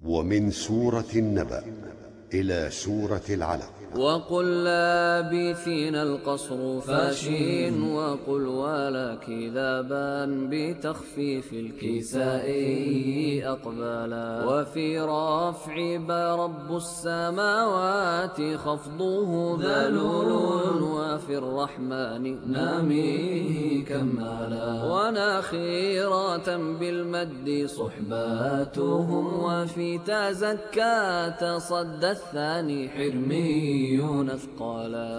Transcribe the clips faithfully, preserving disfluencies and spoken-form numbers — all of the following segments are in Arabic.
ومن سورة النبأ إلى سورة العلق. وقل لابثين القصر فاشين، وقل ولك ذابا بتخفيف الكساء أقبالا. وفي رفع برب السماوات خفضه ذلول، وفي الرحمن ناميه كمالا. وناخرة بالمد صحباتهم، وفي تزكى تصدى الثاني حرمي أثقالا.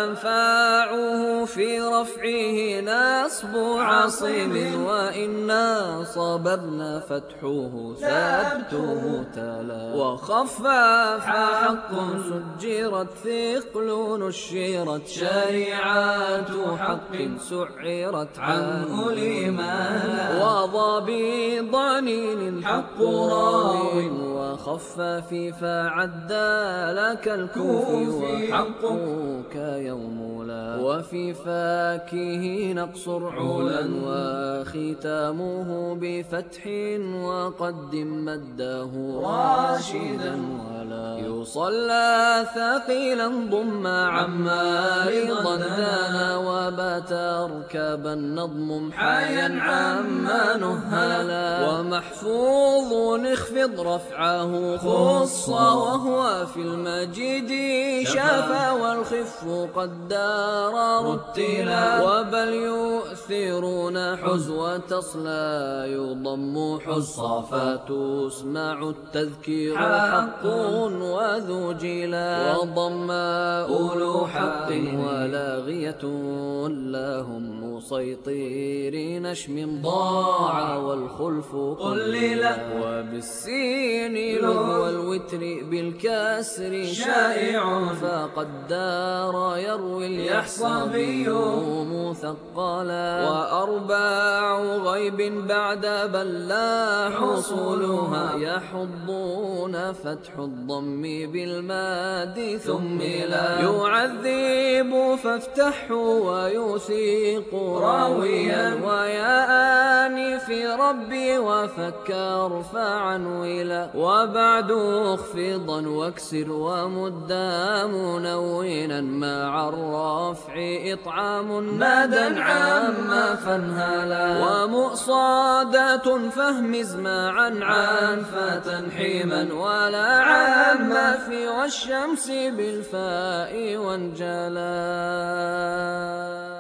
فتنفعه في رفعه نصب عاصم، وإنا صببنا فتحه ثبته تلا. وخفف حق سجرت ثقل نشرت، شريعات حق سعرت عنه لمالا. وضبي ضنين حق راو، وخفف فعدى لك الكوفي وحقك يوم لا. وفي فاكه نقصر علا، وختامه بفتح وقدم مده راشدا ولا. يصلى ثقيلا ضم عما رضا دانا، وبات اركب النظم حيا عما نهلا. ومحفوظ اخفض رفعه خص، وهو في المجيد شافا والخف قد دار رتلا. وبل يؤثرون حزوة تصلى يضم حصى، فتسمع التذكير حق وذو جلا. وضم أولو حق ولاغية لهم مسيطرين اشم ضاع والخلف قللا. وبالسين لغو الوتر بالكسر شائع، فقد دار يروي اليحصبي مثقلا. وأرباع غيب بعد بل لا حصولها، يحضون فتح الضم بالماد ثم لا. يعذب فافتحه ويثيق راويا، ويا في ربي وفكر فعنولا. وبعد اخفضا واكسر ومدا منونا، مع الرفع إطعام مادا عاما فانهالا. ومؤصادات فهمز معا عن فتنحيما، ولا عاما في والشمس بالفاء وانجلا.